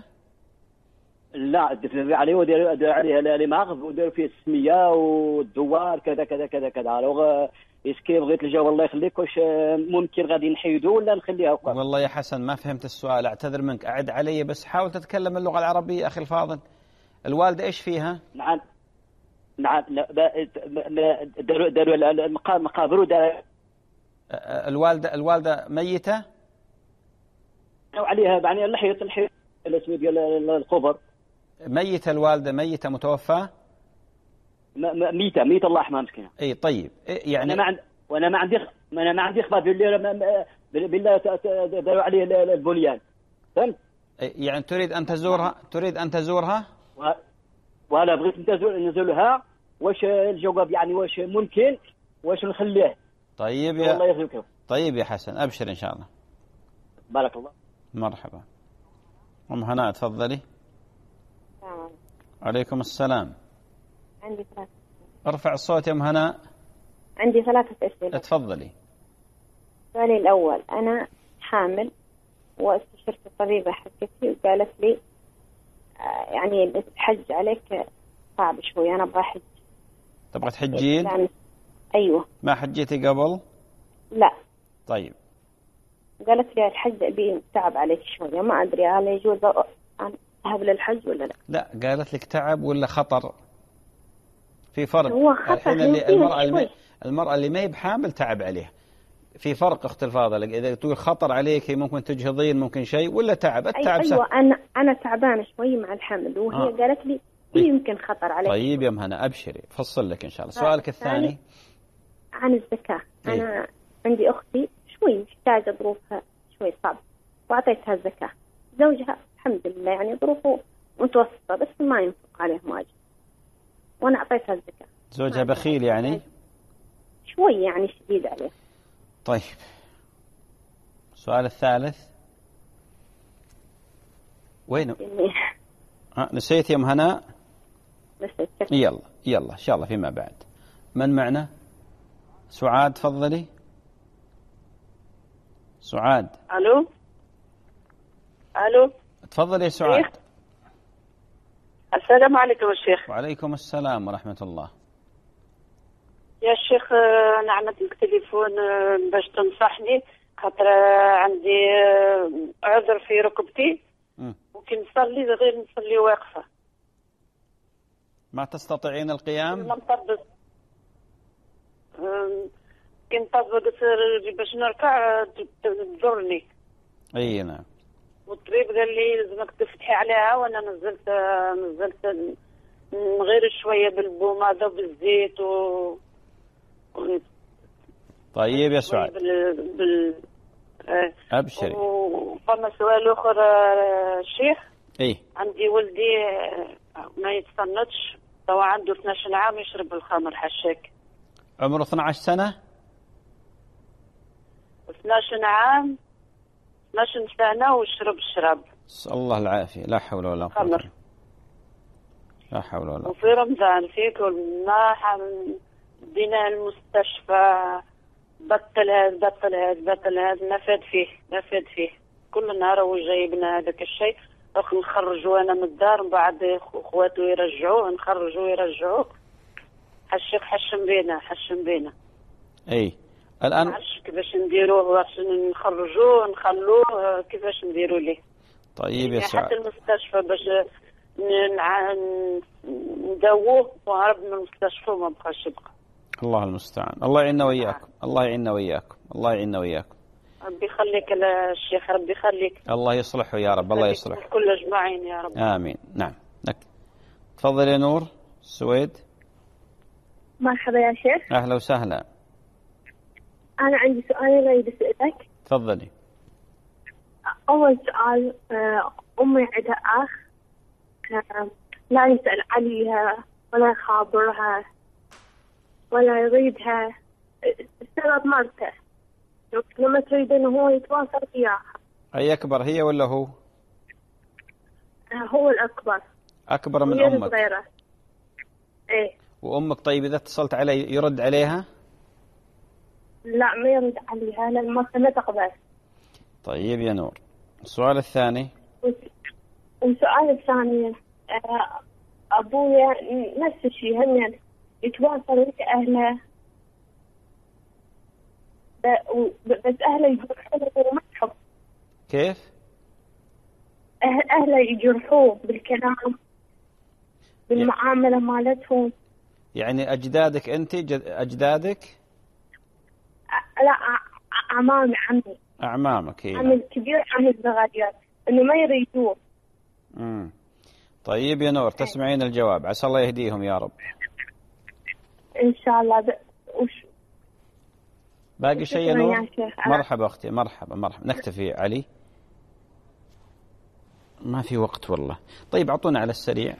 لا دفنوا عليه وداروا داروا عليه الماغذ وداروا فيه السمية والدوار كذا كذا كذا كذا. لو إسكي بغيت الجواب الله يخليك، واش ممكن غادي نحيدو ولا نخليها وقف؟ والله يا حسن ما فهمت السؤال، أعتذر منك، أعد علي بس حاول تتكلم اللغة العربية أخي الفاضل. الوالدة إيش فيها؟ نعم نعم داروا داروا المقابر وداروا. الوالدة الوالدة ميتة؟ عليها يعني الحيط الحيط الاسم ديال القبر. ميتة الوالدة، ميتة متوفاة؟ ميتة ميتة الله يرحمها مسكينة. اي طيب يعني انا ما عندي وانا ما عندي انا ما عندي اخبار بالله بالله داروا عليه البنيان، فهمت؟ يعني تريد ان تزورها تريد ان تزورها؟ ولا بغيت نزور نزورها، واش الجواب يعني واش ممكن واش نخليه؟ طيب يا الله يخليك. طيب يا حسن ابشر ان شاء الله. بارك الله. مرحبا. ام هناء تفضلي. السلام عليكم السلام. عندي ثلاثة. ارفع الصوت يا ام هناء. عندي ثلاثة أسئلة. تفضلي. السؤال الأول، أنا حامل واستشرت الطبيبة حقتي وقالت لي آه يعني الحج عليك صعب شوي، أنا أبغى أحج. تبغى تحجين؟ يعني أيوة. ما حجيتي قبل؟ لا. طيب. قالت لي الحج أبي تعب عليك شوية، ما أدري هل يجوز أن أذهب للحج ولا لا. لا، قالت لك تعب ولا خطر؟ في فرق. هو خطر. الحين اللي المرأة اللي المرأة اللي ما هي بحامل تعب عليها، في فرق اخت الفاضل. إذا تقول خطر عليك ممكن تجهضين ممكن شيء، ولا تعب التعب أي أيوة. أنا أنا تعبانة شوي مع الحمل، وهي آه. قالت لي إيه يمكن خطر عليك. طيب يا مهنا أبشري، فصل لك إن شاء الله. سؤالك الثاني عن الزكاة. إيه؟ أنا عندي أختي شوي محتاجة، ظروفها شوي صعبة وأعطيتها الزكاة. زوجها الحمد لله يعني ظروفه متوسطة بس ما ينفق عليه واجد، وأنا أعطيتها الزكاة. زوجها بخيل يعني؟ شوي يعني شديد عليه. طيب، السؤال الثالث وينه؟ ها نسيت يا ام هناء؟ نسيت. يلا يلا ان شاء الله فيما بعد. من معنا؟ سعاد تفضلي. سعاد. الو الو تفضلي يا سعاد. السلام عليكم يا شيخ. وعليكم السلام ورحمة الله. يا شيخ أنا عملت تليفون باش تنصحني، خاطر عندي عذر في ركبتي ممكن نصلي غير نصلي واقفة. ما تستطيعين القيام؟ ما نطبق كي نطبق باش نركع تضرني. اي نعم. والطبيب قال لي لازمك تفتحي عليها، وانا نزلت نزلت نغير شويه بالبوماده وبالزيت و طيب يا سعاد بال... بال... ابشري. وفما سؤال اخر شيخ. ايه عندي ولدي ما يتصنتش، هو عنده اثناش عام يشرب الخمر حشاك. عمره اثنعش سنة؟ اثناش عام اثناش سنة ويشرب الشراب. نسأل الله العافية. لا حول ولا قوة. خمر. لا حول ولا قوة. وفي رمضان في كل ما دينا المستشفى، بطل هذا بطل هذا بطل هذا، ما فاد فيه ما فاد فيه. كل نهار هو جايبنا هذاك الشيء، راح نخرجوا انا من الدار، من بعد خواتو يرجعوه، نخرجوا يرجعوه. حشيق حشم بينا حشم بينا. اي الان ما عرفتش كيفاش نديروه، باش نخرجوه نخلوه، كيفاش نديروا ليه. طيب يا سعاد. حتى المستشفى باش نداووه وهرب من المستشفى وما بقاش يبقى. الله المستعان. الله يعيننا وياكم. الله يعيننا وياكم. الله يعيننا وياكم. ربي يخليك الشيخ، ربي يخليك. الله يصلحه يا رب. الله يصلحه كل اجمعين يا رب. امين. نعم لك. تفضل يا نور السويد. مرحبا يا شيخ. اهلا وسهلا. انا عندي سؤالين اريد اسالك. تفضلي. اول سؤال، امي عندها اخ لا يسال عليها ولا يخابرها ولا يريدها، السبب مرته لما تريد انه هو يتواصل وياها. اي اكبر، هي ولا هو؟ هو الاكبر. اكبر من امك؟ صغيرة. ايه. وامك طيب اذا اتصلت عليه يرد عليها؟ لا ما يرد عليها لان مرته ما تقبل. طيب يا نور. السؤال الثاني. والسؤال الثاني، ابويا نفس الشيء، هم يتواصل ويا اهله بس اهله يجرحوه وما يحب. كيف؟ اهله يجرحوه بالكلام بالمعامله مالتهم. يعني اجدادك انت اجدادك؟ لا اعمامي عمي. اعمامك هي. عمي الكبير عمي الصغير انه ما يريدوه. امم طيب يا نور تسمعين الجواب، عسى الله يهديهم يا رب. ان شاء الله. ب... وش... باقي شيء يا نور؟ مرحبا اختي. مرحبا مرحبا. نكتفي علي، ما في وقت والله. طيب اعطونا على السريع.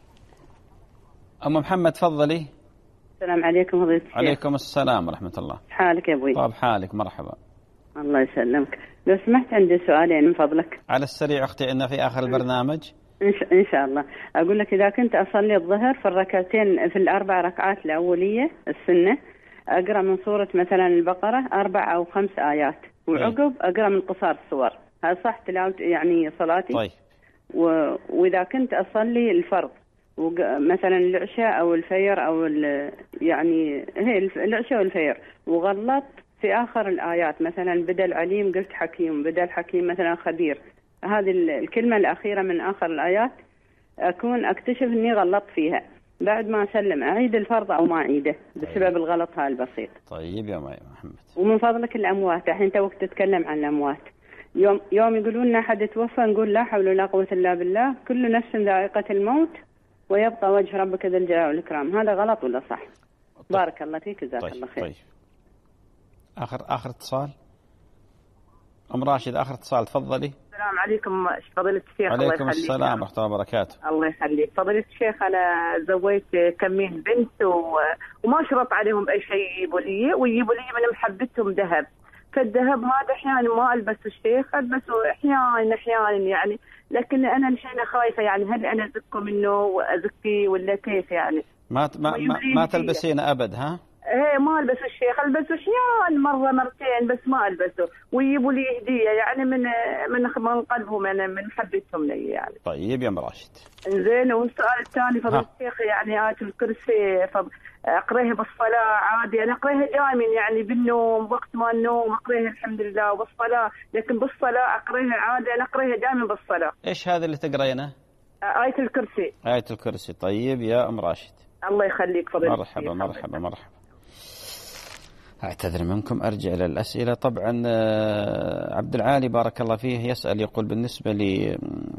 ام محمد تفضلي. السلام عليكم فضيلة الشيخ. عليكم السلام ورحمة الله. حالك يا ابوي؟ طاب حالك. مرحبا. الله يسلمك. لو سمحت عندي سؤالين من فضلك. على السريع اختي، إنه في آخر البرنامج. إن شاء, إن شاء الله. أقول لك إذا كنت أصلي الظهر في الركعتين في الأربع ركعات الأولية السنة، أقرأ من سورة مثلا البقرة أربع أو خمس آيات، وعقب أقرأ من قصار السور. هل صح تلاوة يعني صلاتي؟ طيب. و... وإذا كنت أصلي الفرض مثلا العشاء أو الفجر أو يعني هي العشاء والفجر، وغلطت في آخر الآيات مثلا بدل عليم قلت حكيم، بدل حكيم مثلا خبير، هذه الكلمة الأخيرة من آخر الآيات أكون أكتشف أني غلطت فيها، بعد ما أسلم أعيد الفرض أو ما أعيده بسبب الغلط هذا البسيط. طيب يا محمد. ومن فضلك الأموات، الحين توك تتكلم عن الأموات، يوم يوم يقولون لنا أحد توفى نقول لا حول ولا قوة إلا بالله، كل نفس ذائقة الموت ويبقى وجه ربك ذا الجلال والإكرام. هذا غلط ولا صح؟ طيب. بارك الله فيك، جزاك طيب. الله خير. طيب. آخر آخر اتصال. أم راشد آخر اتصال تفضلي. السلام عليكم فضيلة الشيخ. الله عليكم السلام ورحمة الله وبركاته. الله يخليك فضيلة الشيخ. أنا زوجت كمين بنت و... وما شرط عليهم بأي شيء يجيبوا لي، ويجيبوا لي من محبتهم ذهب، فالذهب هذا أحيانا ما ألبسه الشيخ، ألبسه أحيانا أحيانا يعني، لكن أنا الحين خايفة يعني هل أنا أزكه منه وأزكي ولا كيف يعني؟ ما ما ما, ما تلبسين أبد ها؟ ايه ما البسه الشيخ، البسه احيانا مره مرتين بس ما البسه، ويجيبوا لي هديه يعني من من من قلبهم، انا من محبتهم لي يعني. طيب يا ام راشد. زين. والسؤال الثاني فضل الشيخ، يعني آية الكرسي اقريها بالصلاه عادي، انا اقريها دائما يعني بالنوم وقت ما النوم اقريها الحمد لله وبالصلاه، لكن بالصلاه اقريها عادي، انا اقريها دائما بالصلاه. ايش هذا اللي تقرينه؟ آية الكرسي. آية الكرسي. طيب يا ام راشد. الله يخليك فضل مرحبا مرحبا مرحبا. أعتذر منكم، أرجع إلى الأسئلة. طبعا عبد العالي بارك الله فيه يسأل يقول بالنسبة لي،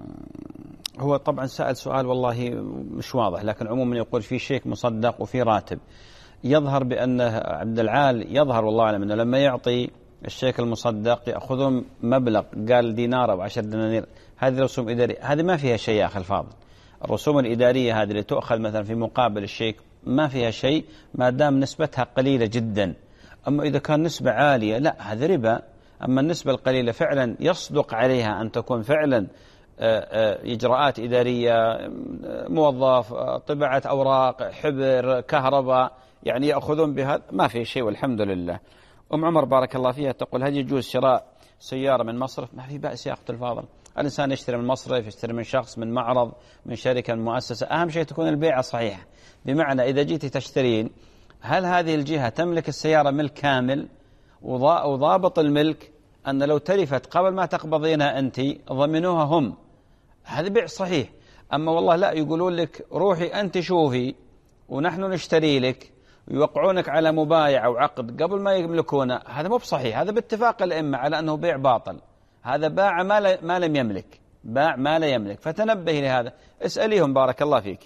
هو طبعا سأل سؤال والله مش واضح، لكن عموما يقول في شيك مصدق وفي راتب. يظهر بأن عبد العال يظهر والله أعلم أنه لما يعطي الشيك المصدق يأخذون مبلغ، قال دينار أو عشر دنانير، هذه رسوم إدارية، هذه ما فيها شيء يا أخي الفاضل. الرسوم الإدارية هذه اللي تؤخذ مثلا في مقابل الشيك ما فيها شيء ما دام نسبتها قليلة جدا. أما إذا كان نسبة عالية لا، هذا ربا. أما النسبة القليلة فعلا يصدق عليها أن تكون فعلا إجراءات إدارية، موظف، طباعة أوراق، حبر، كهرباء، يعني يأخذون بهذا، ما في شيء والحمد لله. أم عمر بارك الله فيها تقول هل يجوز شراء سيارة من مصرف؟ ما في بأس يا أخت الفاضل، الإنسان يشتري من مصرف، يشتري من شخص، من معرض، من شركة، من مؤسسة، أهم شيء تكون البيعة صحيحة. بمعنى إذا جيتي تشترين، هل هذه الجهة تملك السيارة ملك كامل وضابط الملك أن لو تلفت قبل ما تقبضينها أنت ضمنوها هم، هذا بيع صحيح. أما والله لا، يقولون لك روحي أنت شوفي ونحن نشتري لك، ويوقعونك على مبايع أو عقد قبل ما يملكونه، هذا مو بصحيح. هذا باتفاق الأئمة على أنه بيع باطل، هذا باع ما لم يملك، باع ما لا يملك، فتنبهي لهذا. اسأليهم بارك الله فيك.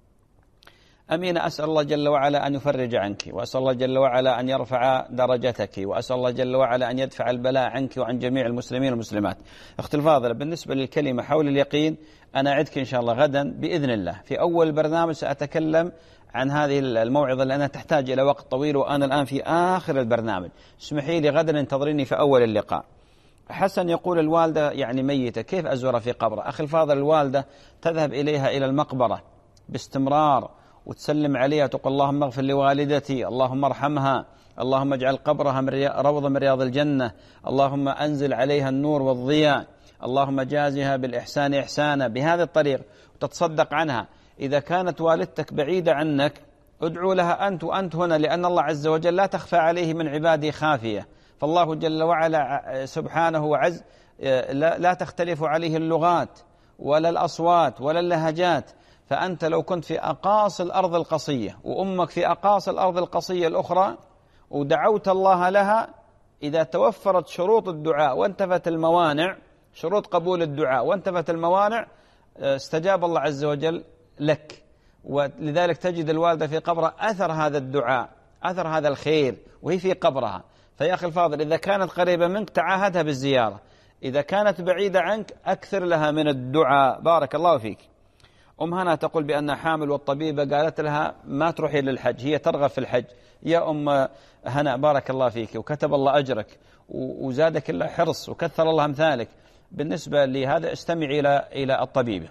أمينة أسأل الله جل وعلا أن يفرج عنك، وأسأل الله جل وعلا أن يرفع درجتك، وأسأل الله جل وعلا أن يدفع البلاء عنك وعن جميع المسلمين والمسلمات. أختي الفاضلة، بالنسبة للكلمة حول اليقين، أنا أعدك إن شاء الله غدا بإذن الله في أول البرنامج سأتكلم عن هذه الموعظة لأنها تحتاج إلى وقت طويل، وأنا الآن في آخر البرنامج. اسمحي لي غدا انتظريني في أول اللقاء. حسن يقول الوالدة يعني ميتة، كيف أزورها في قبرها؟ أخي الفاضل، الوالدة تذهب إليها إلى المقبرة باستمرار وتسلم عليها، تقول اللهم اغفر لوالدتي، اللهم ارحمها، اللهم اجعل قبرها روضة من رياض الجنة، اللهم أنزل عليها النور والضياء، اللهم جازها بالإحسان إحسانا، بهذا الطريق وتتصدق عنها. إذا كانت والدتك بعيدة عنك ادعو لها أنت وأنت هنا، لأن الله عز وجل لا تخفى عليه من عباده خافية، فالله جل وعلا سبحانه وعز لا تختلف عليه اللغات ولا الأصوات ولا اللهجات. فأنت لو كنت في أقاصي الأرض القصية وأمك في أقاصي الأرض القصية الأخرى ودعوت الله لها، إذا توفرت شروط الدعاء وانتفت الموانع، شروط قبول الدعاء وانتفت الموانع، استجاب الله عز وجل لك. ولذلك تجد الوالدة في قبرها أثر هذا الدعاء، أثر هذا الخير وهي في قبرها. فيا أخي الفاضل، إذا كانت قريبة منك تعاهدها بالزيارة، إذا كانت بعيدة عنك أكثر لها من الدعاء. بارك الله فيك. أم هنا تقول بأنها حامل والطبيبة قالت لها ما تروحي للحج، هي ترغب في الحج. يا أم هنا بارك الله فيك وكتب الله أجرك وزادك الله حرص وكثر الله أمثالك. بالنسبة لهذا استمعي إلى إلى الطبيبة،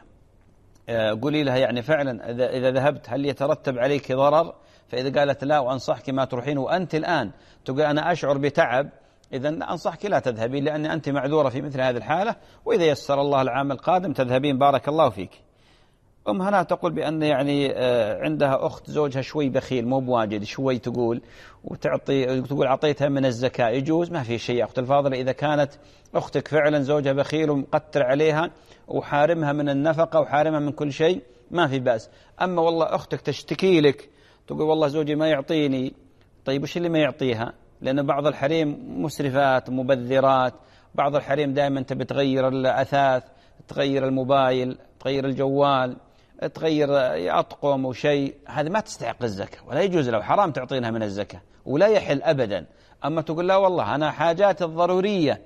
قولي لها يعني فعلا إذا إذا ذهبت هل يترتب عليك ضرر؟ فإذا قالت لا وأنصحك ما تروحين وأنت الآن تقول أنا أشعر بتعب، إذا أنصحك لا تذهبي، لأن أنت معذورة في مثل هذه الحالة، وإذا يسر الله العام القادم تذهبين. بارك الله فيك. أم هنا تقول بأن يعني عندها أخت زوجها شوي بخيل مو بواجد، شوي تقول وتعطي تقول أعطيتها من الزكاة، يجوز؟ ما في شيء يا أخت الفاضلة. إذا كانت أختك فعلا زوجها بخيل ومقتر عليها وحارمها من النفقة وحارمها من كل شيء ما في بأس. أما والله أختك تشتكي لك تقول والله زوجي ما يعطيني، طيب وش اللي ما يعطيها؟ لأن بعض الحريم مسرفات مبذرات، بعض الحريم دائما تبي تغير الأثاث، تغير الموبايل، تغير الجوال، تغير أطقم وشيء، هذا ما تستحق الزكاة ولا يجوز له، حرام تعطينها من الزكاة ولا يحل أبدا. أما تقول لا والله أنا حاجات الضرورية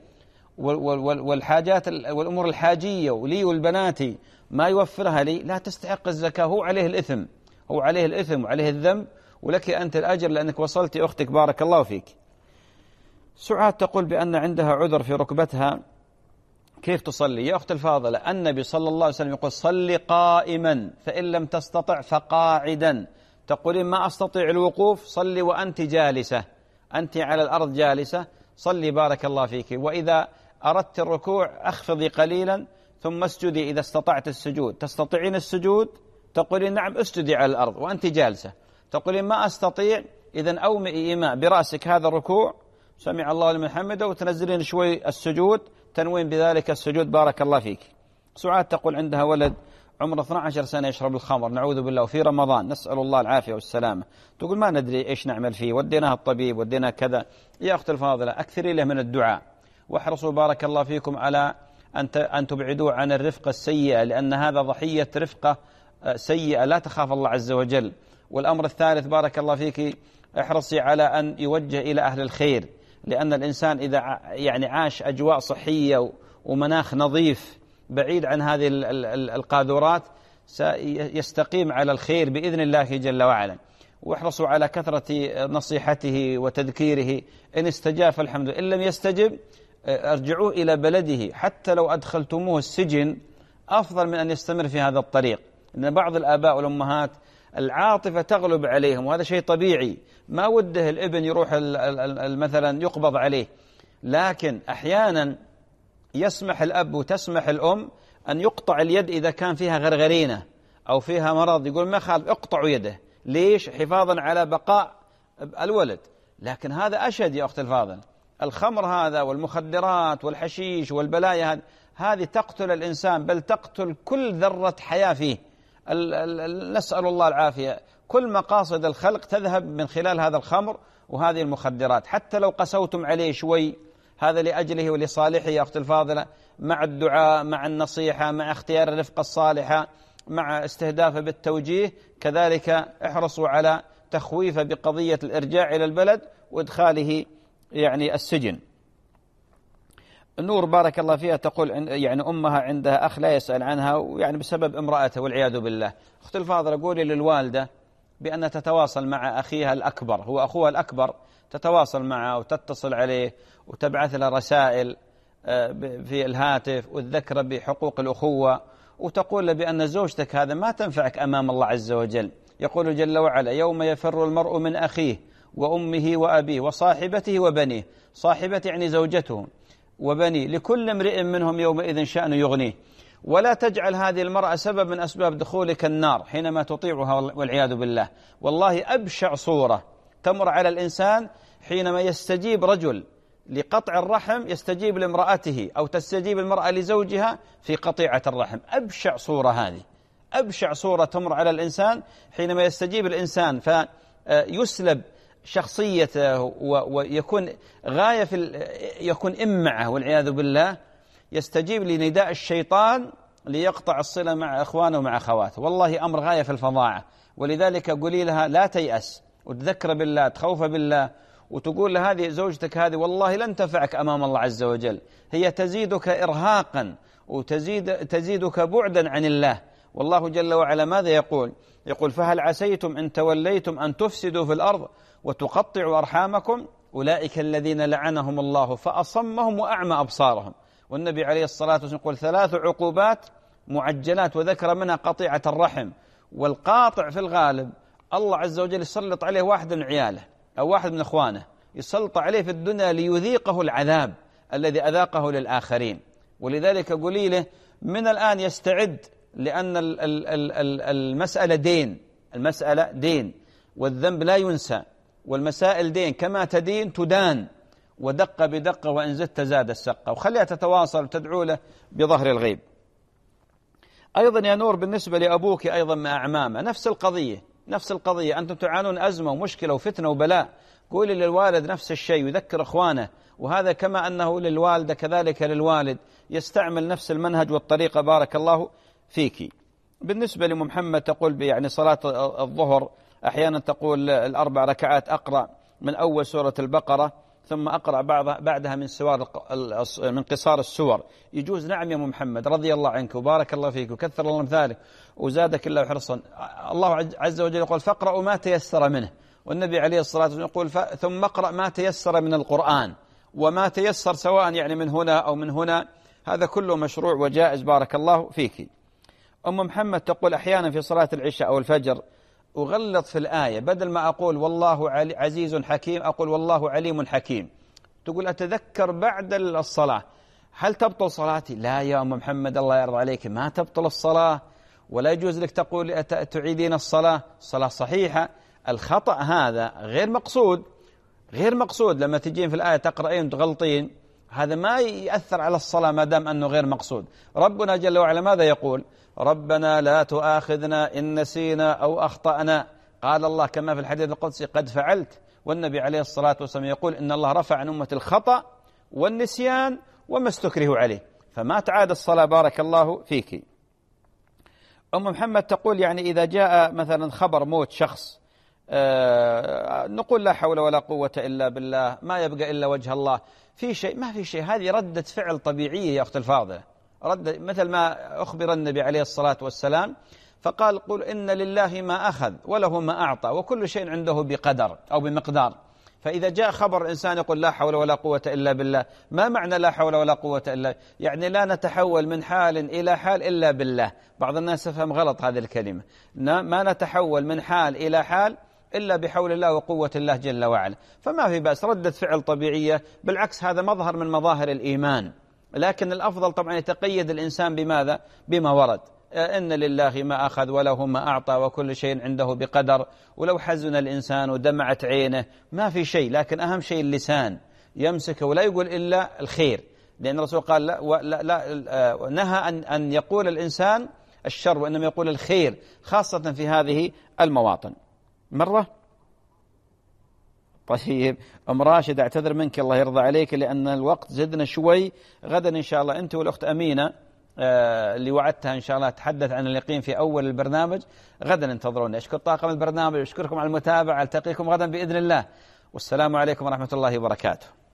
والحاجات والأمور الحاجية ولي والبناتي ما يوفرها لي، لا تستحق الزكاة، هو عليه الإثم، هو عليه الإثم وعليه الذنب، ولك أنت الأجر لأنك وصلتي أختك. بارك الله فيك. سعاد تقول بأن عندها عذر في ركبتها، كيف تصلي؟ يا أخت الفاضلة، النبي صلى الله عليه وسلم يقول صلي قائما فإن لم تستطع فقاعدا. تقولين ما أستطيع الوقوف، صلي وأنت جالسة، أنت على الأرض جالسة، صلي بارك الله فيك. وإذا أردت الركوع أخفضي قليلا ثم اسجدي إذا استطعت السجود. تستطيعين السجود؟ تقولين نعم اسجدي على الأرض وأنت جالسة. تقولين ما أستطيع، إذن أومئي إيماء برأسك هذا الركوع، سمع الله لمن حمده، وتنزلين شوي السجود تنوين بذلك السجود. بارك الله فيك. سعاد تقول عندها ولد عمره اثنتي عشرة سنة يشرب الخمر نعوذ بالله، وفي رمضان نسأل الله العافية والسلامة، تقول ما ندري إيش نعمل فيه، وديناه الطبيب وديناه كذا. يا أخت الفاضلة أكثري له من الدعاء، واحرصوا بارك الله فيكم على أن تبعدوا عن الرفقة السيئة، لأن هذا ضحية رفقة سيئة لا تخاف الله عز وجل. والأمر الثالث بارك الله فيك، احرصي على أن يوجه إلى أهل الخير، لأن الإنسان إذا يعني عاش أجواء صحية ومناخ نظيف بعيد عن هذه القاذورات سيستقيم على الخير بإذن الله جل وعلا. واحرصوا على كثرة نصيحته وتذكيره، إن استجاب فالحمد لله، إن لم يستجب ارجعوه إلى بلده، حتى لو أدخلتموه السجن أفضل من أن يستمر في هذا الطريق. إن بعض الآباء والأمهات العاطفة تغلب عليهم، وهذا شيء طبيعي، ما وده الابن يروح مثلا يقبض عليه، لكن أحيانا يسمح الأب وتسمح الأم أن يقطع اليد إذا كان فيها غرغرينة أو فيها مرض، يقول ما خالف اقطعوا يده، ليش؟ حفاظا على بقاء الولد. لكن هذا أشد يا أخت الفاضل، الخمر هذا والمخدرات والحشيش والبلايا هذه تقتل الإنسان، بل تقتل كل ذرة حياة فيه. نسأل الله العافية، كل مقاصد الخلق تذهب من خلال هذا الخمر وهذه المخدرات. حتى لو قسوتم عليه شوي، هذا لأجله ولصالحه يا أخت الفاضلة، مع الدعاء، مع النصيحة، مع اختيار الرفقة الصالحة، مع استهدافه بالتوجيه، كذلك احرصوا على تخويفه بقضية الإرجاع إلى البلد وإدخاله يعني السجن. النور بارك الله فيها تقول يعني أمها عندها أخ لا يسأل عنها، ويعني بسبب امرأته والعياذ بالله. أخت الفاضلة قولي للوالدة بأن تتواصل مع أخيها الأكبر، هو أخوها الأكبر، تتواصل معه وتتصل عليه وتبعث له رسائل في الهاتف وتذكره بحقوق الأخوة، وتقول له بأن زوجتك هذا ما تنفعك أمام الله عز وجل. يقول جل وعلا يوم يفر المرء من أخيه وأمه وأبيه وصاحبته وبنيه، صاحبة يعني زوجته، وبني لكل امرئ منهم يومئذ شأن يغنيه. ولا تجعل هذه المرأة سبب من أسباب دخولك النار حينما تطيعها والعياذ بالله. والله أبشع صورة تمر على الإنسان حينما يستجيب رجل لقطع الرحم، يستجيب لامرأته أو تستجيب المرأة لزوجها في قطيعة الرحم. أبشع صورة هذه، أبشع صورة تمر على الإنسان حينما يستجيب الإنسان فيسلب شخصيته ويكون غاية في يكون إمعة والعياذ بالله، يستجيب لنداء الشيطان ليقطع الصلة مع إخوانه ومع أخواته. والله أمر غاية في الفظاعة. ولذلك قولي لها لا تيأس، وتذكر بالله، تخوف بالله، وتقول لهذه زوجتك هذه والله لن تنفعك أمام الله عز وجل، هي تزيدك إرهاقا وتزيد تزيدك بعدا عن الله. والله جل وعلا ماذا يقول؟ يقول فهل عسيتم إن توليتم أن تفسدوا في الأرض وتقطعوا أرحامكم أولئك الذين لعنهم الله فأصمهم وأعمى أبصارهم. والنبي عليه الصلاة والسلام يقول ثلاث عقوبات معجلات، وذكر منها قطيعة الرحم. والقاطع في الغالب الله عز وجل يسلط عليه واحد من عياله أو واحد من أخوانه، يسلط عليه في الدنيا ليذيقه العذاب الذي أذاقه للآخرين. ولذلك قولي له من الآن يستعد، لأن المسألة دين، المسألة دين، والذنب لا ينسى، والمسائل دين، كما تدين تدان، ودق بدقة وإن زدت زاد السقة. وخليها تتواصل وتدعو له بظهر الغيب. أيضا يا نور بالنسبة لأبوك أيضا مع أعمامه نفس القضية، نفس القضية، أنتم تعانون أزمة ومشكلة وفتنة وبلاء، قولي للوالد نفس الشيء، يذكر إخوانه، وهذا كما أنه للوالدة كذلك للوالد، يستعمل نفس المنهج والطريقة بارك الله فيك. بالنسبة لمحمد تقول يعني صلاة الظهر أحيانا تقول الأربع ركعات أقرأ من أول سورة البقرة ثم أقرأ بعدها من سوار من قصار السور. يجوز؟ نعم يا محمد، رضي الله عنك وبارك الله فيك وكثر الله مثالك وزادك الله حرصا. الله عز وجل يقول فاقرأوا ما تيسر منه، والنبي عليه الصلاة والسلام يقول ثم اقرأ ما تيسر من القرآن، وما تيسر سواء يعني من هنا أو من هنا، هذا كله مشروع وجائز بارك الله فيك. أم محمد تقول أحيانا في صلاة العشاء أو الفجر أغلط في الآية، بدل ما أقول والله عزيز حكيم أقول والله عليم حكيم. تقول أتذكر بعد الصلاة، هل تبطل صلاتي؟ لا يا أم محمد الله يرضى عليك، ما تبطل الصلاة، ولا يجوز لك تقول تعيدين الصلاة، الصلاة صحيحة. الخطأ هذا غير مقصود، غير مقصود. لما تجين في الآية تقرأين وتغلطين، هذا ما يأثر على الصلاة ما دام أنه غير مقصود. ربنا جل وعلا ماذا يقول؟ ربنا لا تؤاخذنا إن نسينا أو أخطأنا. قال الله كما في الحديث القدسي قد فعلت. والنبي عليه الصلاة والسلام يقول إن الله رفع عن أمة الخطأ والنسيان وما استكرهوا عليه. فما تعاد الصلاة بارك الله فيك. أم محمد تقول يعني إذا جاء مثلا خبر موت شخص آه نقول لا حول ولا قوة إلا بالله، ما يبقى إلا وجه الله، في شيء ما في شيء، هذه ردة فعل طبيعية يا أخت الفاضلة. رد مثل ما أخبر النبي عليه الصلاة والسلام فقال قل إن لله ما أخذ وله ما أعطى وكل شيء عنده بقدر أو بمقدار. فإذا جاء خبر الإنسان يقول لا حول ولا قوة إلا بالله، ما معنى لا حول ولا قوة إلا؟ يعني لا نتحول من حال إلى حال إلا بالله. بعض الناس يفهم غلط هذه الكلمة، ما نتحول من حال إلى حال إلا بحول الله وقوة الله جل وعلا. فما في بأس، ردة فعل طبيعية، بالعكس هذا مظهر من مظاهر الإيمان. لكن الأفضل طبعا يتقيد الإنسان بماذا؟ بما ورد، إن لله ما أخذ وله ما أعطى وكل شيء عنده بقدر. ولو حزن الإنسان ودمعت عينه ما في شيء، لكن أهم شيء اللسان يمسكه ولا يقول إلا الخير، لأن الرسول قال لا, لا, لا نهى أن, أن يقول الإنسان الشر وإنما يقول الخير، خاصة في هذه المواطن. مرة طيب أم راشد أعتذر منك الله يرضى عليك لأن الوقت زدنا شوي. غدا إن شاء الله أنت والأخت أمينة آه اللي وعدتها إن شاء الله تحدث عن اليقين في أول البرنامج، غدا انتظروني. أشكر طاقم البرنامج وأشكركم على المتابعة. ألتقيكم غدا بإذن الله، والسلام عليكم ورحمة الله وبركاته.